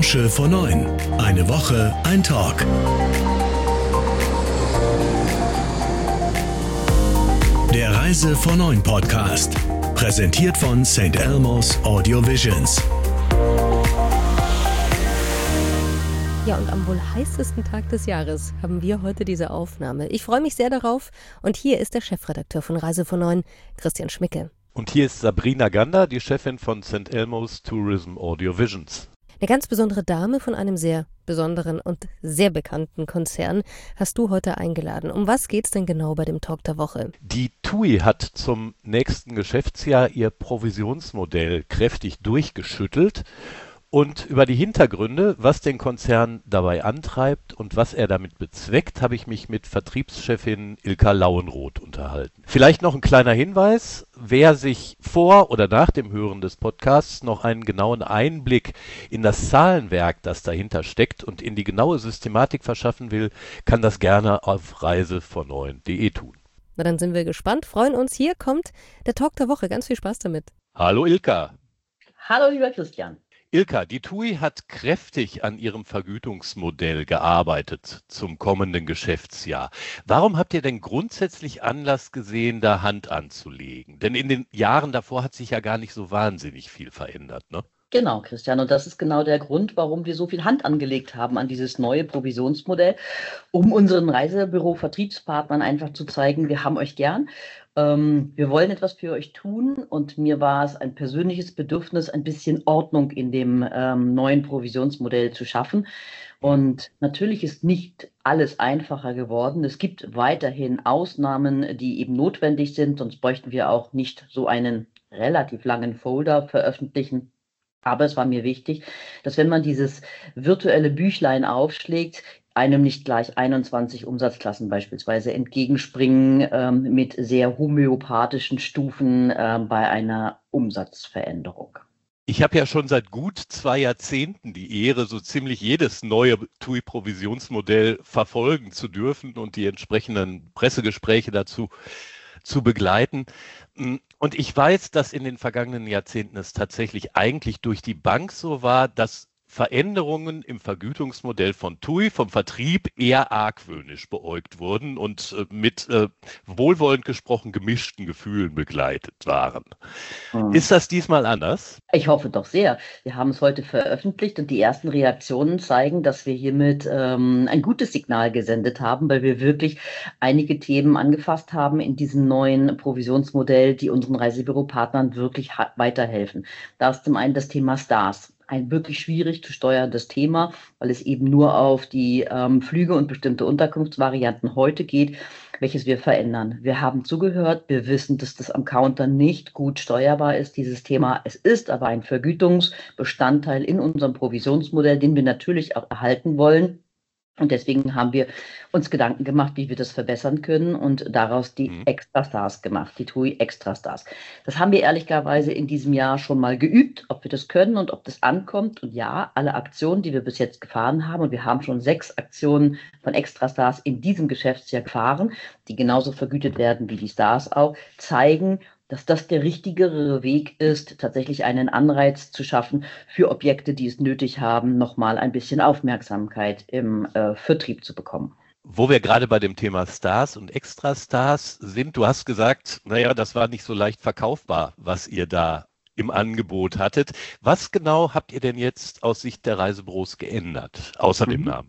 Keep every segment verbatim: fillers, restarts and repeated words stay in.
Branche vor neun. Eine Woche, ein Talk. Der Reise vor neun Podcast. Präsentiert von Saint Elmo's Audio Visions. Ja, und am wohl heißesten Tag des Jahres haben wir heute diese Aufnahme. Ich freue mich sehr darauf. Und hier ist der Chefredakteur von Reise vor neun, Christian Schmicke. Und hier ist Sabrina Gander, die Chefin von Saint Elmo's Tourism Audio Visions. Eine ganz besondere Dame von einem sehr besonderen und sehr bekannten Konzern hast du heute eingeladen. Um was geht's denn genau bei dem Talk der Woche? Die T U I hat zum nächsten Geschäftsjahr ihr Provisionsmodell kräftig durchgeschüttelt. Und über die Hintergründe, was den Konzern dabei antreibt und was er damit bezweckt, habe ich mich mit Vertriebschefin Ilka Lauenroth unterhalten. Vielleicht noch ein kleiner Hinweis, wer sich vor oder nach dem Hören des Podcasts noch einen genauen Einblick in das Zahlenwerk, das dahinter steckt und in die genaue Systematik verschaffen will, kann das gerne auf reise vor neun punkt de tun. Na, dann sind wir gespannt, freuen uns. Hier kommt der Talk der Woche. Ganz viel Spaß damit. Hallo Ilka. Hallo lieber Christian. Ilka, die T U I hat kräftig an ihrem Vergütungsmodell gearbeitet zum kommenden Geschäftsjahr. Warum habt ihr denn grundsätzlich Anlass gesehen, da Hand anzulegen? Denn in den Jahren davor hat sich ja gar nicht so wahnsinnig viel verändert, ne? Genau, Christian. Und das ist genau der Grund, warum wir so viel Hand angelegt haben an dieses neue Provisionsmodell, um unseren Reisebüro-Vertriebspartnern einfach zu zeigen, wir haben euch gern. Ähm, wir wollen etwas für euch tun und mir war es ein persönliches Bedürfnis, ein bisschen Ordnung in dem ähm, neuen Provisionsmodell zu schaffen. Und natürlich ist nicht alles einfacher geworden. Es gibt weiterhin Ausnahmen, die eben notwendig sind, sonst bräuchten wir auch nicht so einen relativ langen Folder veröffentlichen. Aber es war mir wichtig, dass wenn man dieses virtuelle Büchlein aufschlägt, einem nicht gleich einundzwanzig Umsatzklassen beispielsweise entgegenspringen ähm, mit sehr homöopathischen Stufen äh, bei einer Umsatzveränderung. Ich habe ja schon seit gut zwei Jahrzehnten die Ehre, so ziemlich jedes neue T U I-Provisionsmodell verfolgen zu dürfen und die entsprechenden Pressegespräche dazu zu begleiten. Und ich weiß, dass in den vergangenen Jahrzehnten es tatsächlich eigentlich durch die Bank so war, dass Veränderungen im Vergütungsmodell von T U I vom Vertrieb eher argwöhnisch beäugt wurden und äh, mit äh, wohlwollend gesprochen gemischten Gefühlen begleitet waren. Hm. Ist das diesmal anders? Ich hoffe doch sehr. Wir haben es heute veröffentlicht und die ersten Reaktionen zeigen, dass wir hiermit ähm, ein gutes Signal gesendet haben, weil wir wirklich einige Themen angefasst haben in diesem neuen Provisionsmodell, die unseren Reisebüropartnern wirklich ha- weiterhelfen. Da ist zum einen das Thema Stars. Ein wirklich schwierig zu steuerndes Thema, weil es eben nur auf die ähm, Flüge und bestimmte Unterkunftsvarianten heute geht, welches wir verändern. Wir haben zugehört, wir wissen, dass das am Counter nicht gut steuerbar ist, dieses Thema. Es ist aber ein Vergütungsbestandteil in unserem Provisionsmodell, den wir natürlich auch erhalten wollen. Und deswegen haben wir uns Gedanken gemacht, wie wir das verbessern können und daraus die mhm. Extrastars gemacht, die T U I Extrastars. Das haben wir ehrlicherweise in diesem Jahr schon mal geübt, ob wir das können und ob das ankommt. Und ja, alle Aktionen, die wir bis jetzt gefahren haben, und wir haben schon sechs Aktionen von Extrastars in diesem Geschäftsjahr gefahren, die genauso vergütet werden wie die Stars auch, zeigen, dass das der richtigere Weg ist, tatsächlich einen Anreiz zu schaffen für Objekte, die es nötig haben, nochmal ein bisschen Aufmerksamkeit im äh, Vertrieb zu bekommen. Wo wir gerade bei dem Thema Stars und Extrastars sind, du hast gesagt, naja, das war nicht so leicht verkaufbar, was ihr da im Angebot hattet. Was genau habt ihr denn jetzt aus Sicht der Reisebüros geändert, außer mhm. dem Namen?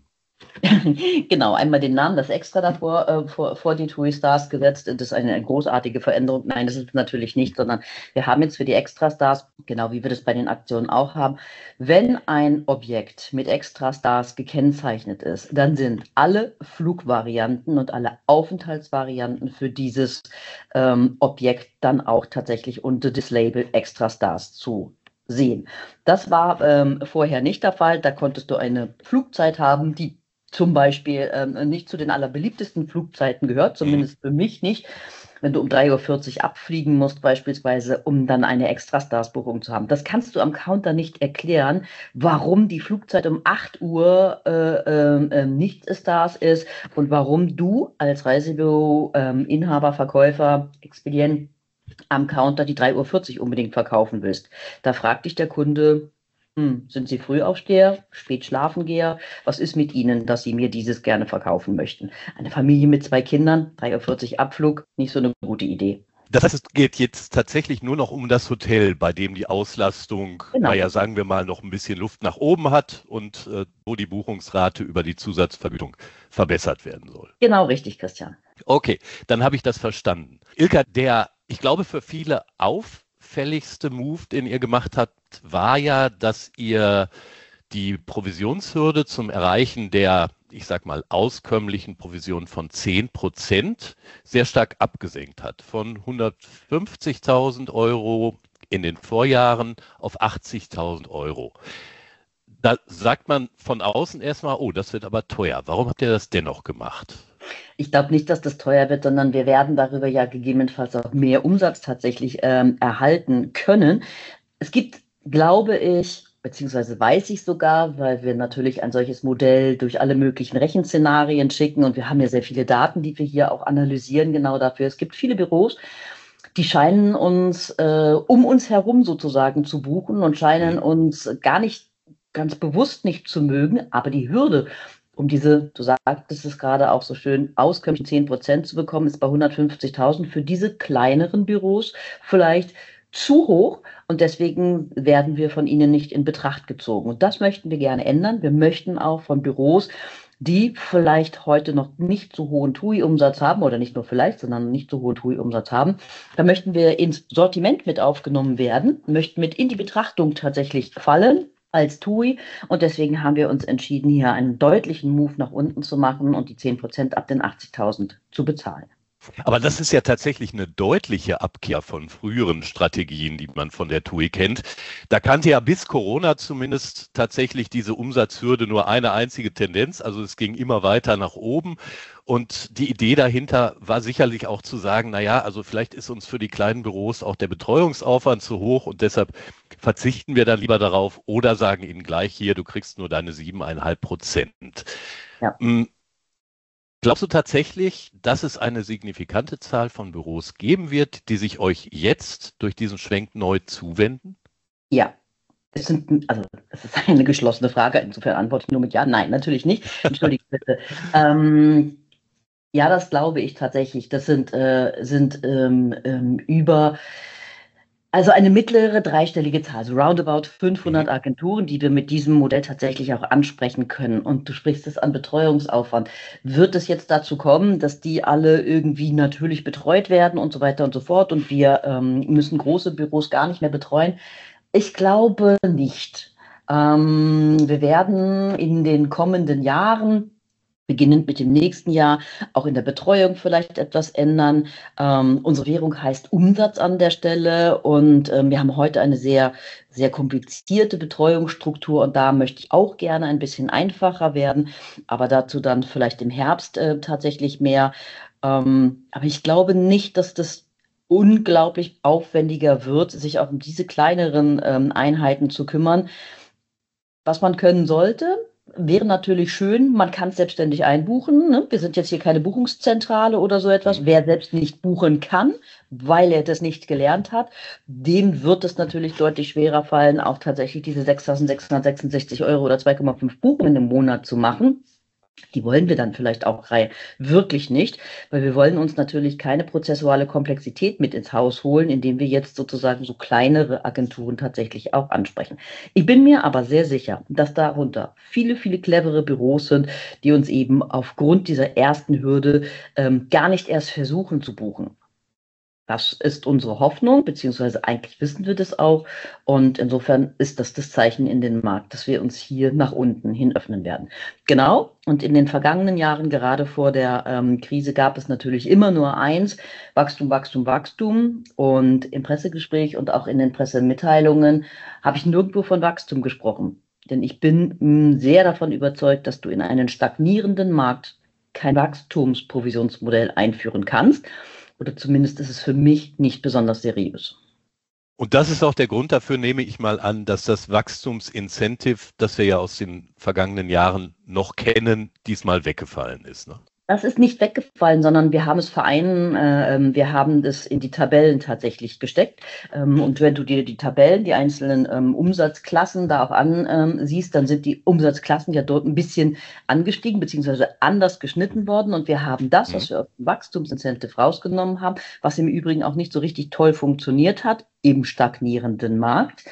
Genau, einmal den Namen, das Extra davor äh, vor, vor die T U I Stars gesetzt. Das ist eine, eine großartige Veränderung. Nein, das ist es natürlich nicht, sondern wir haben jetzt für die Extra Stars, genau wie wir das bei den Aktionen auch haben, wenn ein Objekt mit Extra Stars gekennzeichnet ist, dann sind alle Flugvarianten und alle Aufenthaltsvarianten für dieses ähm, Objekt dann auch tatsächlich unter das Label Extra Stars zu sehen. Das war ähm, vorher nicht der Fall. Da konntest du eine Flugzeit haben, die zum Beispiel ähm, nicht zu den allerbeliebtesten Flugzeiten gehört, zumindest für mich nicht. Wenn du um drei Uhr vierzig abfliegen musst beispielsweise, um dann eine Extra-Stars-Buchung zu haben. Das kannst du am Counter nicht erklären, warum die Flugzeit um acht Uhr äh, äh, nicht Stars ist und warum du als Reisebüro, äh, Inhaber, Verkäufer, Expedient am Counter die drei Uhr vierzig unbedingt verkaufen willst. Da fragt dich der Kunde, Hm, sind Sie Frühaufsteher, Spätschlafengeher? Was ist mit Ihnen, dass Sie mir dieses gerne verkaufen möchten? Eine Familie mit zwei Kindern, drei Uhr vierzig Abflug, nicht so eine gute Idee. Das heißt, es geht jetzt tatsächlich nur noch um das Hotel, bei dem die Auslastung, Genau. naja, sagen wir mal, noch ein bisschen Luft nach oben hat und äh, wo die Buchungsrate über die Zusatzvergütung verbessert werden soll. Genau richtig, Christian. Okay, dann habe ich das verstanden. Ilka, der, ich glaube, für viele auffälligste Move, den ihr gemacht habt, war ja, dass ihr die Provisionshürde zum Erreichen der, ich sag mal, auskömmlichen Provision von zehn Prozent sehr stark abgesenkt hat. Von hundertfünfzigtausend Euro in den Vorjahren auf achtzigtausend Euro. Da sagt man von außen erstmal, oh, das wird aber teuer. Warum habt ihr das dennoch gemacht? Ich glaube nicht, dass das teuer wird, sondern wir werden darüber ja gegebenenfalls auch mehr Umsatz tatsächlich ähm, erhalten können. Es gibt, glaube ich, beziehungsweise weiß ich sogar, weil wir natürlich ein solches Modell durch alle möglichen Rechenszenarien schicken und wir haben ja sehr viele Daten, die wir hier auch analysieren, genau dafür. Es gibt viele Büros, die scheinen uns äh, um uns herum sozusagen zu buchen und scheinen uns gar nicht ganz bewusst nicht zu mögen, aber die Hürde, um diese, du sagtest es gerade auch so schön, auskömmlichen zehn Prozent zu bekommen, ist bei hundertfünfzigtausend für diese kleineren Büros vielleicht zu hoch und deswegen werden wir von ihnen nicht in Betracht gezogen. Und das möchten wir gerne ändern. Wir möchten auch von Büros, die vielleicht heute noch nicht so hohen T U I-Umsatz haben oder nicht nur vielleicht, sondern nicht so hohen T U I-Umsatz haben, da möchten wir ins Sortiment mit aufgenommen werden, möchten mit in die Betrachtung tatsächlich fallen als T U I und deswegen haben wir uns entschieden, hier einen deutlichen Move nach unten zu machen und die zehn Prozent ab den achtzigtausend zu bezahlen. Aber das ist ja tatsächlich eine deutliche Abkehr von früheren Strategien, die man von der T U I kennt. Da kannte ja bis Corona zumindest tatsächlich diese Umsatzhürde nur eine einzige Tendenz. Also es ging immer weiter nach oben. Und die Idee dahinter war sicherlich auch zu sagen, na ja, also vielleicht ist uns für die kleinen Büros auch der Betreuungsaufwand zu hoch und deshalb verzichten wir dann lieber darauf oder sagen ihnen gleich hier, du kriegst nur deine sieben Komma fünf Prozent. Ja. Glaubst du tatsächlich, dass es eine signifikante Zahl von Büros geben wird, die sich euch jetzt durch diesen Schwenk neu zuwenden? Ja. Es sind, also es ist eine geschlossene Frage, insofern antworte ich nur mit Ja. Nein, natürlich nicht. Entschuldige bitte. ähm, ja, das glaube ich tatsächlich. Das sind, äh, sind ähm, ähm, über, also eine mittlere dreistellige Zahl, also roundabout fünfhundert Agenturen, die wir mit diesem Modell tatsächlich auch ansprechen können. Und du sprichst es an Betreuungsaufwand. Wird es jetzt dazu kommen, dass die alle irgendwie natürlich betreut werden und so weiter und so fort und wir ähm, müssen große Büros gar nicht mehr betreuen? Ich glaube nicht. Ähm, wir werden in den kommenden Jahren, beginnend mit dem nächsten Jahr, auch in der Betreuung vielleicht etwas ändern. Ähm, unsere Währung heißt Umsatz an der Stelle und ähm, wir haben heute eine sehr, sehr komplizierte Betreuungsstruktur und da möchte ich auch gerne ein bisschen einfacher werden, aber dazu dann vielleicht im Herbst äh, tatsächlich mehr. Ähm, aber ich glaube nicht, dass das unglaublich aufwendiger wird, sich auch um diese kleineren ähm, Einheiten zu kümmern. Was man können sollte, wäre natürlich schön, man kann es selbstständig einbuchen. Ne? Wir sind jetzt hier keine Buchungszentrale oder so etwas. Wer selbst nicht buchen kann, weil er das nicht gelernt hat, dem wird es natürlich deutlich schwerer fallen, auch tatsächlich diese sechstausendsechshundertsechsundsechzig Euro oder zwei Komma fünf Buchungen im Monat zu machen. Die wollen wir dann vielleicht auch wirklich nicht, weil wir wollen uns natürlich keine prozessuale Komplexität mit ins Haus holen, indem wir jetzt sozusagen so kleinere Agenturen tatsächlich auch ansprechen. Ich bin mir aber sehr sicher, dass darunter viele, viele clevere Büros sind, die uns eben aufgrund dieser ersten Hürde ähm, gar nicht erst versuchen zu buchen. Das ist unsere Hoffnung, beziehungsweise eigentlich wissen wir das auch. Und insofern ist das das Zeichen in den Markt, dass wir uns hier nach unten hin öffnen werden. Genau. Und in den vergangenen Jahren, gerade vor der ähm, Krise, gab es natürlich immer nur eins: Wachstum, Wachstum, Wachstum. Und im Pressegespräch und auch in den Pressemitteilungen habe ich nirgendwo von Wachstum gesprochen. Denn ich bin mh, sehr davon überzeugt, dass du in einen stagnierenden Markt kein Wachstumsprovisionsmodell einführen kannst. Oder zumindest ist es für mich nicht besonders seriös. Und das ist auch der Grund dafür, nehme ich mal an, dass das Wachstumsincentive, das wir ja aus den vergangenen Jahren noch kennen, diesmal weggefallen ist. Ne? Das ist nicht weggefallen, sondern wir haben es vereinen, äh, wir haben das in die Tabellen tatsächlich gesteckt. Ähm, und wenn du dir die Tabellen, die einzelnen ähm, Umsatzklassen da auch ansiehst, ähm, dann sind die Umsatzklassen ja dort ein bisschen angestiegen, beziehungsweise anders geschnitten worden. Und wir haben das, was wir auf dem Wachstumsincentive rausgenommen haben, was im Übrigen auch nicht so richtig toll funktioniert hat, im stagnierenden Markt.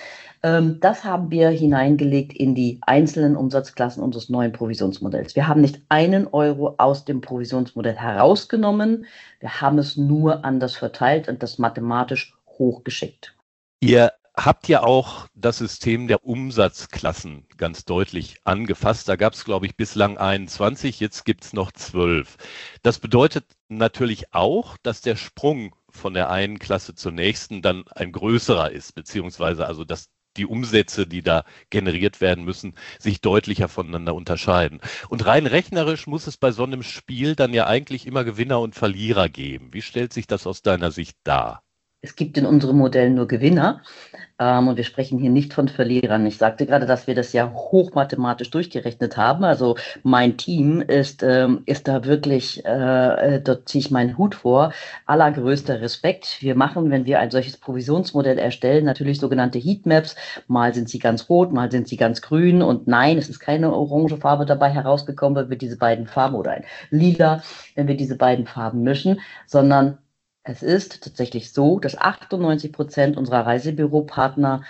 Das haben wir hineingelegt in die einzelnen Umsatzklassen unseres neuen Provisionsmodells. Wir haben nicht einen Euro aus dem Provisionsmodell herausgenommen, wir haben es nur anders verteilt und das mathematisch hochgeschickt. Ihr habt ja auch das System der Umsatzklassen ganz deutlich angefasst. Da gab es, glaube ich, bislang einundzwanzig, jetzt gibt es noch zwölf. Das bedeutet natürlich auch, dass der Sprung von der einen Klasse zur nächsten dann ein größerer ist, beziehungsweise also dass die Umsätze, die da generiert werden müssen, sich deutlicher voneinander unterscheiden. Und rein rechnerisch muss es bei so einem Spiel dann ja eigentlich immer Gewinner und Verlierer geben. Wie stellt sich das aus deiner Sicht dar? Es gibt in unserem Modell nur Gewinner ähm, und wir sprechen hier nicht von Verlierern. Ich sagte gerade, dass wir das ja hochmathematisch durchgerechnet haben. Also mein Team ist, ähm, ist da wirklich, äh, dort ziehe ich meinen Hut vor, allergrößter Respekt. Wir machen, wenn wir ein solches Provisionsmodell erstellen, natürlich sogenannte Heatmaps. Mal sind sie ganz rot, mal sind sie ganz grün und nein, es ist keine orange Farbe dabei herausgekommen, wenn wir diese beiden Farben oder ein Lila, wenn wir diese beiden Farben mischen, sondern es ist tatsächlich so, dass achtundneunzig Prozent unserer Reisebüropartner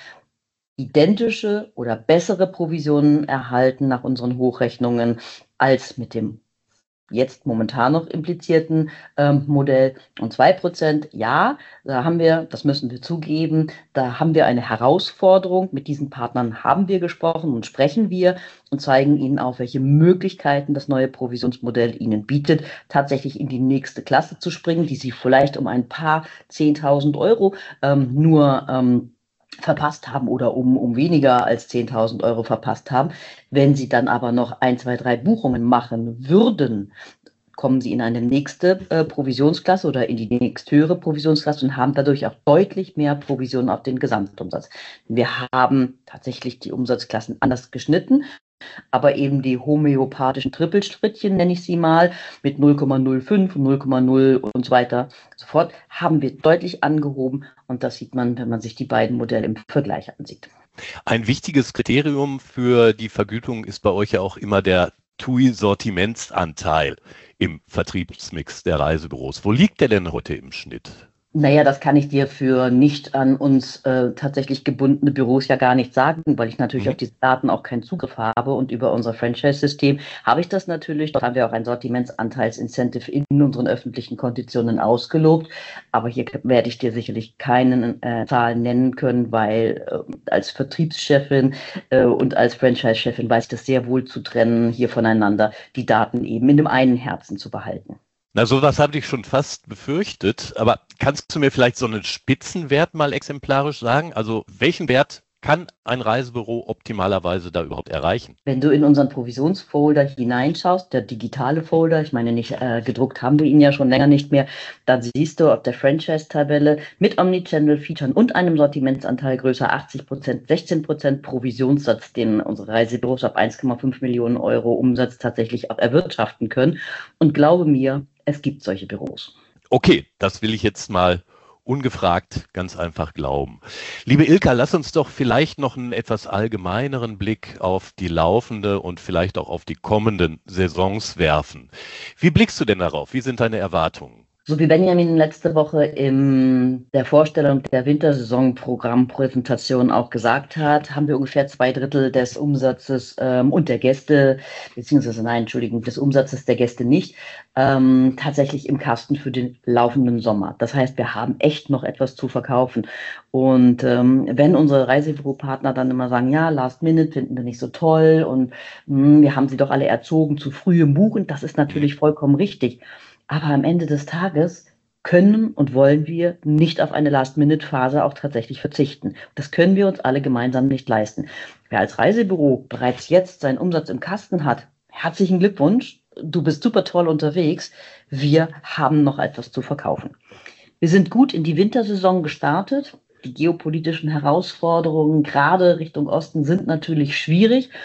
identische oder bessere Provisionen erhalten nach unseren Hochrechnungen als mit dem jetzt momentan noch implizierten ähm, Modell. Und zwei Prozent, ja, da haben wir, das müssen wir zugeben, da haben wir eine Herausforderung. Mit diesen Partnern haben wir gesprochen und sprechen wir und zeigen ihnen auch, welche Möglichkeiten das neue Provisionsmodell ihnen bietet, tatsächlich in die nächste Klasse zu springen, die sie vielleicht um ein paar zehntausend Euro ähm, nur ähm, verpasst haben oder um, um weniger als zehntausend Euro verpasst haben. Wenn sie dann aber noch ein, zwei, drei Buchungen machen würden, kommen sie in eine nächste äh, Provisionsklasse oder in die nächsthöhere Provisionsklasse und haben dadurch auch deutlich mehr Provisionen auf den Gesamtumsatz. Wir haben tatsächlich die Umsatzklassen anders geschnitten, aber eben die homöopathischen Trippelstrittchen, nenne ich sie mal, mit null Komma null fünf, null Komma null und so weiter sofort, haben wir deutlich angehoben und das sieht man, wenn man sich die beiden Modelle im Vergleich ansieht. Ein wichtiges Kriterium für die Vergütung ist bei euch ja auch immer der T U I-Sortimentsanteil im Vertriebsmix der Reisebüros. Wo liegt der denn heute im Schnitt? Naja, das kann ich dir für nicht an uns äh, tatsächlich gebundene Büros ja gar nicht sagen, weil ich natürlich mhm. auf diese Daten auch keinen Zugriff habe und über unser Franchise-System habe ich das natürlich. Dort haben wir auch ein Sortimentsanteils-Incentive in unseren öffentlichen Konditionen ausgelobt, aber hier werde ich dir sicherlich keine äh, Zahlen nennen können, weil äh, als Vertriebschefin äh, und als Franchise-Chefin weiß ich das sehr wohl zu trennen, hier voneinander die Daten eben in dem einen Herzen zu behalten. Na, sowas habe ich schon fast befürchtet, aber kannst du mir vielleicht so einen Spitzenwert mal exemplarisch sagen? Also welchen Wert kann ein Reisebüro optimalerweise da überhaupt erreichen? Wenn du in unseren Provisionsfolder hineinschaust, der digitale Folder, ich meine nicht äh, gedruckt haben wir ihn ja schon länger nicht mehr, dann siehst du auf der Franchise-Tabelle mit Omnichannel-Features und einem Sortimentsanteil größer achtzig Prozent, sechzehn Prozent Provisionssatz, den unsere Reisebüros ab eins Komma fünf Millionen Euro Umsatz tatsächlich auch erwirtschaften können. Und glaube mir, es gibt solche Büros. Okay, das will ich jetzt mal ungefragt ganz einfach glauben. Liebe Ilka, lass uns doch vielleicht noch einen etwas allgemeineren Blick auf die laufende und vielleicht auch auf die kommenden Saisons werfen. Wie blickst du denn darauf? Wie sind deine Erwartungen? So wie Benjamin letzte Woche in der Vorstellung der Wintersaison-Programmpräsentation auch gesagt hat, haben wir ungefähr zwei Drittel des Umsatzes ähm, und der Gäste, beziehungsweise nein, Entschuldigung, des Umsatzes der Gäste nicht, ähm, tatsächlich im Kasten für den laufenden Sommer. Das heißt, wir haben echt noch etwas zu verkaufen. Und ähm, wenn unsere Reisebüropartner dann immer sagen, ja, Last Minute finden wir nicht so toll und mh, wir haben sie doch alle erzogen zu frühem Buchen, das ist natürlich vollkommen richtig. Aber am Ende des Tages können und wollen wir nicht auf eine Last-Minute-Phase auch tatsächlich verzichten. Das können wir uns alle gemeinsam nicht leisten. Wer als Reisebüro bereits jetzt seinen Umsatz im Kasten hat, herzlichen Glückwunsch, du bist super toll unterwegs. Wir haben noch etwas zu verkaufen. Wir sind gut in die Wintersaison gestartet. Die geopolitischen Herausforderungen gerade Richtung Osten sind natürlich schwierig.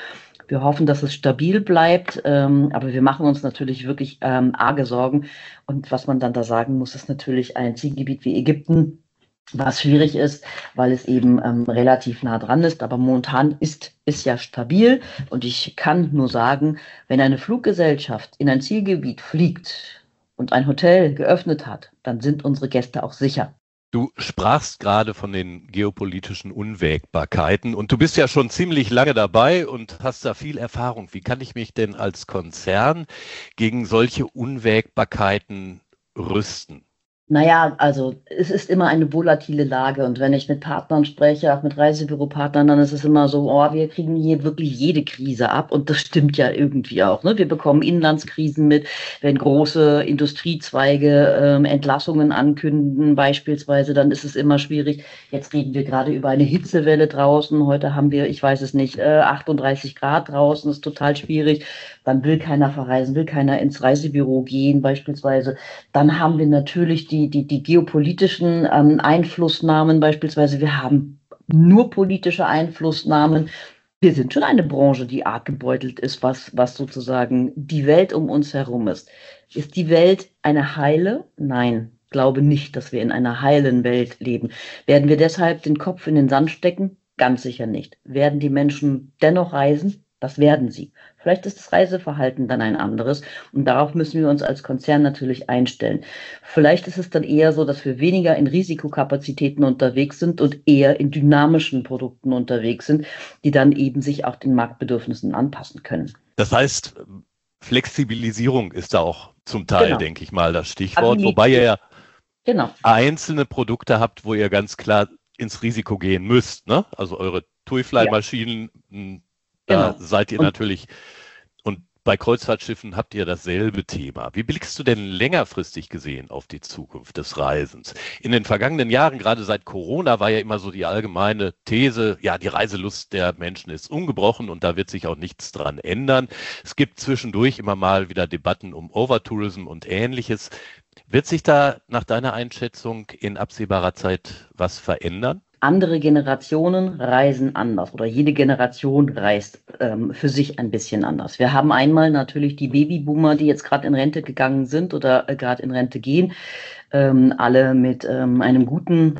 Wir hoffen, dass es stabil bleibt, ähm, aber wir machen uns natürlich wirklich ähm, arge Sorgen. Und was man dann da sagen muss, ist natürlich ein Zielgebiet wie Ägypten, was schwierig ist, weil es eben ähm, relativ nah dran ist. Aber momentan ist es ja stabil. Und ich kann nur sagen, wenn eine Fluggesellschaft in ein Zielgebiet fliegt und ein Hotel geöffnet hat, dann sind unsere Gäste auch sicher. Du sprachst gerade von den geopolitischen Unwägbarkeiten und du bist ja schon ziemlich lange dabei und hast da viel Erfahrung. Wie kann ich mich denn als Konzern gegen solche Unwägbarkeiten rüsten? Naja, also es ist immer eine volatile Lage und wenn ich mit Partnern spreche, auch mit Reisebüropartnern, dann ist es immer so, oh, wir kriegen hier wirklich jede Krise ab und das stimmt ja irgendwie auch. Ne? Wir bekommen Inlandskrisen mit, wenn große Industriezweige ähm, Entlassungen ankündigen beispielsweise, dann ist es immer schwierig. Jetzt reden wir gerade über eine Hitzewelle draußen, heute haben wir, ich weiß es nicht, äh, achtunddreißig Grad draußen, ist total schwierig. Dann will keiner verreisen, will keiner ins Reisebüro gehen beispielsweise. Dann haben wir natürlich die Die, die, die geopolitischen ähm, Einflussnahmen beispielsweise. Wir haben nur politische Einflussnahmen. Wir sind schon eine Branche, die arg gebeutelt ist, was, was sozusagen die Welt um uns herum ist. Ist die Welt eine heile? Nein, glaube nicht, dass wir in einer heilen Welt leben. Werden wir deshalb den Kopf in den Sand stecken? Ganz sicher nicht. Werden die Menschen dennoch reisen? Das werden sie. Vielleicht ist das Reiseverhalten dann ein anderes und darauf müssen wir uns als Konzern natürlich einstellen. Vielleicht ist es dann eher so, dass wir weniger in Risikokapazitäten unterwegs sind und eher in dynamischen Produkten unterwegs sind, die dann eben sich auch den Marktbedürfnissen anpassen können. Das heißt, Flexibilisierung ist da auch zum Teil, Genau. denke ich mal, das Stichwort, Agilität. wobei ihr ja Genau. einzelne Produkte habt, wo ihr ganz klar ins Risiko gehen müsst, ne? Also eure TUI-Fly-Maschinen, ja. Da Genau. seid ihr und natürlich, und bei Kreuzfahrtschiffen habt ihr dasselbe Thema. Wie blickst du denn längerfristig gesehen auf die Zukunft des Reisens? In den vergangenen Jahren, gerade seit Corona, war ja immer so die allgemeine These, ja, die Reiselust der Menschen ist ungebrochen und da wird sich auch nichts dran ändern. Es gibt zwischendurch immer mal wieder Debatten um Overtourism und Ähnliches. Wird sich da nach deiner Einschätzung in absehbarer Zeit was verändern? Andere Generationen reisen anders oder jede Generation reist ähm, für sich ein bisschen anders. Wir haben einmal natürlich die Babyboomer, die jetzt gerade in Rente gegangen sind oder äh, gerade in Rente gehen, ähm, alle mit ähm, einem guten,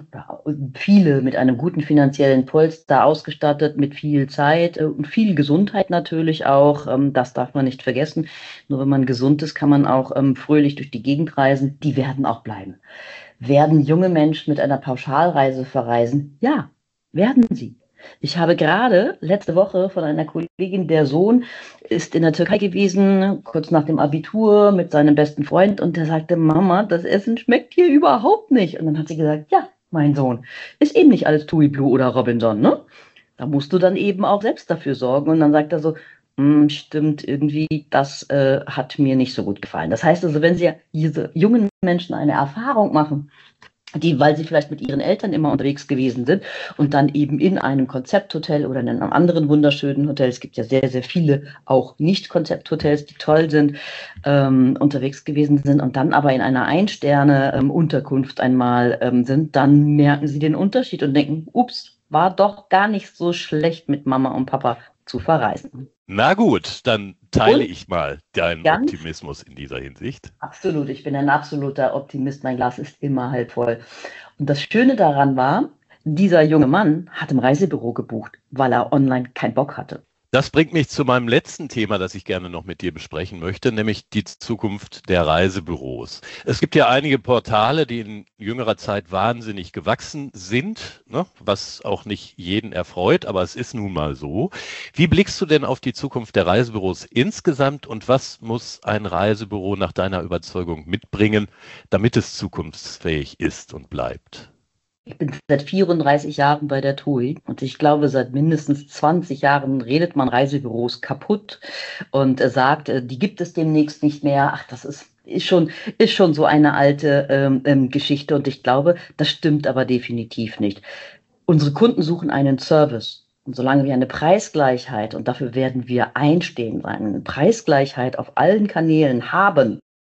viele mit einem guten finanziellen Polster ausgestattet, mit viel Zeit äh, und viel Gesundheit natürlich auch. Ähm, das darf man nicht vergessen. Nur wenn man gesund ist, kann man auch ähm, fröhlich durch die Gegend reisen. Die werden auch bleiben. Werden junge Menschen mit einer Pauschalreise verreisen? Ja, werden sie. Ich habe gerade letzte Woche von einer Kollegin, der Sohn ist in der Türkei gewesen, kurz nach dem Abitur mit seinem besten Freund und der sagte, Mama, das Essen schmeckt hier überhaupt nicht. Und dann hat sie gesagt, ja, mein Sohn, ist eben nicht alles TUI Blue oder Robinson, ne? Da musst du dann eben auch selbst dafür sorgen. Und dann sagt er so, hm, stimmt, irgendwie, das äh, hat mir nicht so gut gefallen. Das heißt also, wenn Sie diese jungen Menschen eine Erfahrung machen, die, weil sie vielleicht mit ihren Eltern immer unterwegs gewesen sind und dann eben in einem Konzepthotel oder in einem anderen wunderschönen Hotel, es gibt ja sehr, sehr viele auch Nicht-Konzepthotels, die toll sind, ähm, unterwegs gewesen sind und dann aber in einer Ein-Sterne-Unterkunft einmal ähm, sind, dann merken sie den Unterschied und denken, ups, war doch gar nicht so schlecht mit Mama und Papa zu verreisen. Na gut, dann teile Und ich mal deinen ganz Optimismus in dieser Hinsicht. Absolut, ich bin ein absoluter Optimist, mein Glas ist immer halb voll. Und das Schöne daran war, dieser junge Mann hat im Reisebüro gebucht, weil er online keinen Bock hatte. Das bringt mich zu meinem letzten Thema, das ich gerne noch mit dir besprechen möchte, nämlich die Zukunft der Reisebüros. Es gibt ja einige Portale, die in jüngerer Zeit wahnsinnig gewachsen sind, ne, was auch nicht jeden erfreut, aber es ist nun mal so. Wie blickst du denn auf die Zukunft der Reisebüros insgesamt und was muss ein Reisebüro nach deiner Überzeugung mitbringen, damit es zukunftsfähig ist und bleibt? Ich bin seit vierunddreißig Jahren bei der TUI und ich glaube, seit mindestens zwanzig Jahren redet man Reisebüros kaputt und äh, sagt, äh, die gibt es demnächst nicht mehr. Ach, das ist, ist, schon, ist schon so eine alte ähm, ähm, Geschichte und ich glaube, das stimmt aber definitiv nicht. Unsere Kunden suchen einen Service. Und solange wir eine Preisgleichheit, und dafür werden wir einstehen, eine Preisgleichheit auf allen Kanälen haben,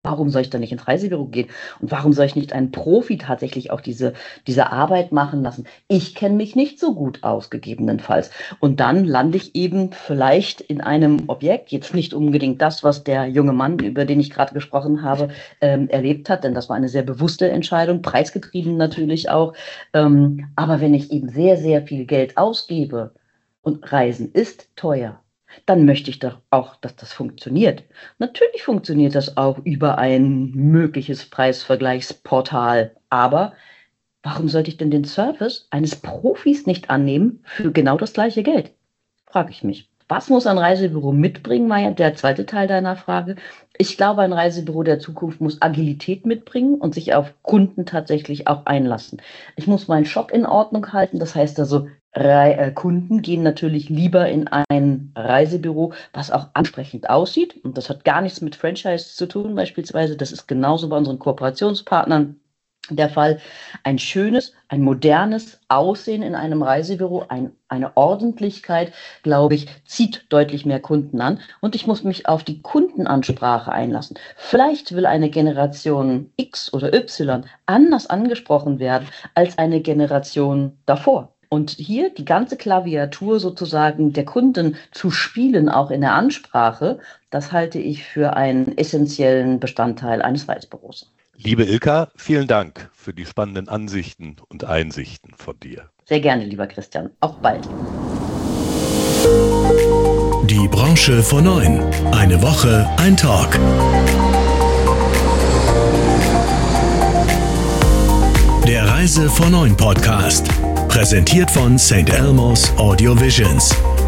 Warum soll ich da nicht ins Reisebüro gehen? Und warum soll ich nicht einen Profi tatsächlich auch diese, diese Arbeit machen lassen? Ich kenne mich nicht so gut aus, gegebenenfalls. Und dann lande ich eben vielleicht in einem Objekt, jetzt nicht unbedingt das, was der junge Mann, über den ich gerade gesprochen habe, ähm, erlebt hat, denn das war eine sehr bewusste Entscheidung, preisgetrieben natürlich auch. Ähm, aber wenn ich eben sehr, sehr viel Geld ausgebe und Reisen ist teuer, dann möchte ich doch auch, dass das funktioniert. Natürlich funktioniert das auch über ein mögliches Preisvergleichsportal. Aber warum sollte ich denn den Service eines Profis nicht annehmen für genau das gleiche Geld? Frage ich mich. Was muss ein Reisebüro mitbringen, war ja der zweite Teil deiner Frage. Ich glaube, ein Reisebüro der Zukunft muss Agilität mitbringen und sich auf Kunden tatsächlich auch einlassen. Ich muss meinen Shop in Ordnung halten. Das heißt also, Re- äh, Kunden gehen natürlich lieber in ein Reisebüro, was auch ansprechend aussieht. Und das hat gar nichts mit Franchise zu tun beispielsweise. Das ist genauso bei unseren Kooperationspartnern der Fall. Ein schönes, ein modernes Aussehen in einem Reisebüro, ein, eine Ordentlichkeit, glaube ich, zieht deutlich mehr Kunden an. Und ich muss mich auf die Kundenansprache einlassen. Vielleicht will eine Generation X oder Y anders angesprochen werden als eine Generation davor. Und hier die ganze Klaviatur sozusagen der Kunden zu spielen, auch in der Ansprache, das halte ich für einen essentiellen Bestandteil eines Reisebüros. Liebe Ilka, vielen Dank für die spannenden Ansichten und Einsichten von dir. Sehr gerne, lieber Christian. Auf bald. Die Branche vor neun. Eine Woche, ein Talk. Der Reise vor neun Podcast. Präsentiert von Saint Elmo's Audio Visions.